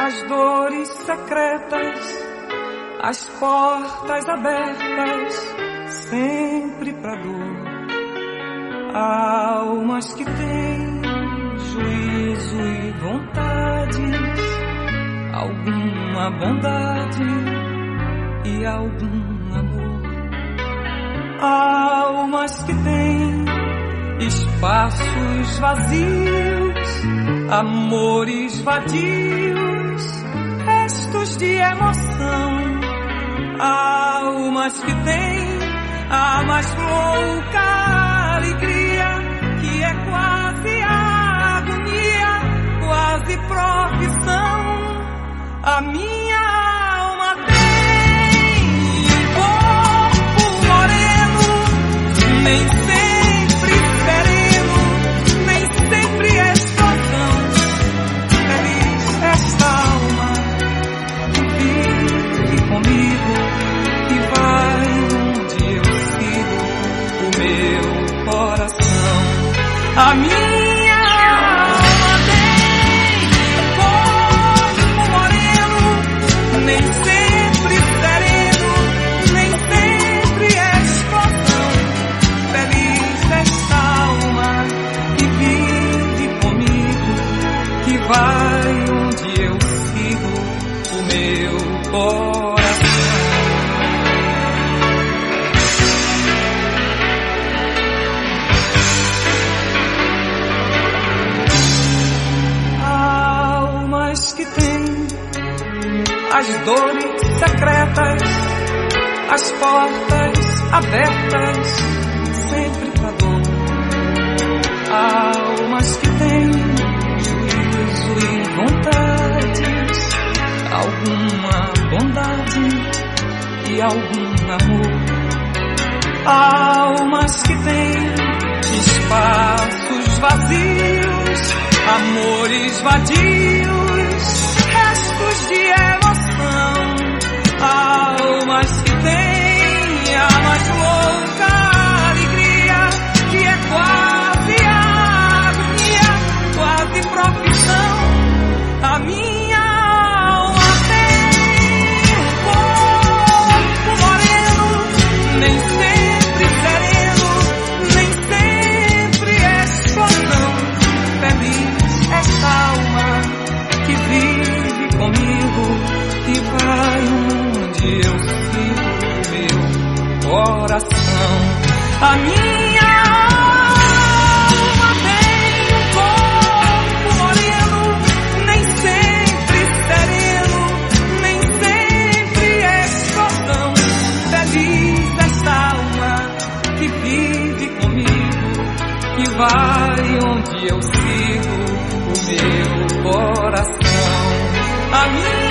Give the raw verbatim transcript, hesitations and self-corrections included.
as dores secretas, as portas abertas, sempre pra dor. Almas que têm juízo e vontades, alguma bondade e algum amor. Almas que têm espaços vazios, amores vadios, restos de emoção. Almas que têm a mais louca alegria, que é quase a agonia, quase profissão. A minha alma tem um corpo moreno, nem sempre sereno, nem sempre explosão. Feliz esta alma que vive comigo, que vai onde eu sigo o meu coração. A minha alma tem um corpo moreno, nem sempre sereno, nem sempre explosão. Feliz esta alma que vive comigo, que vai onde eu sigo o meu coração. Que tem as dores secretas, as portas abertas, sempre pra dor. Almas que têm juízo e vontades, alguma bondade e algum amor. Almas que têm espaços vazios, amores vadios, restos de emoção. Almas que têm a mais louca alegria, que é quase a agonia, quase profissão. A minha alma tem um corpo moreno, nem sempre sereno, nem sempre explosão. Feliz esta alma que vive comigo, que vai onde eu sigo o meu coração. A minha alma tem um corpo moreno, nem sempre sereno, nem sempre explosão. Feliz esta alma que vive comigo, que vai onde eu sigo o meu coração. A minha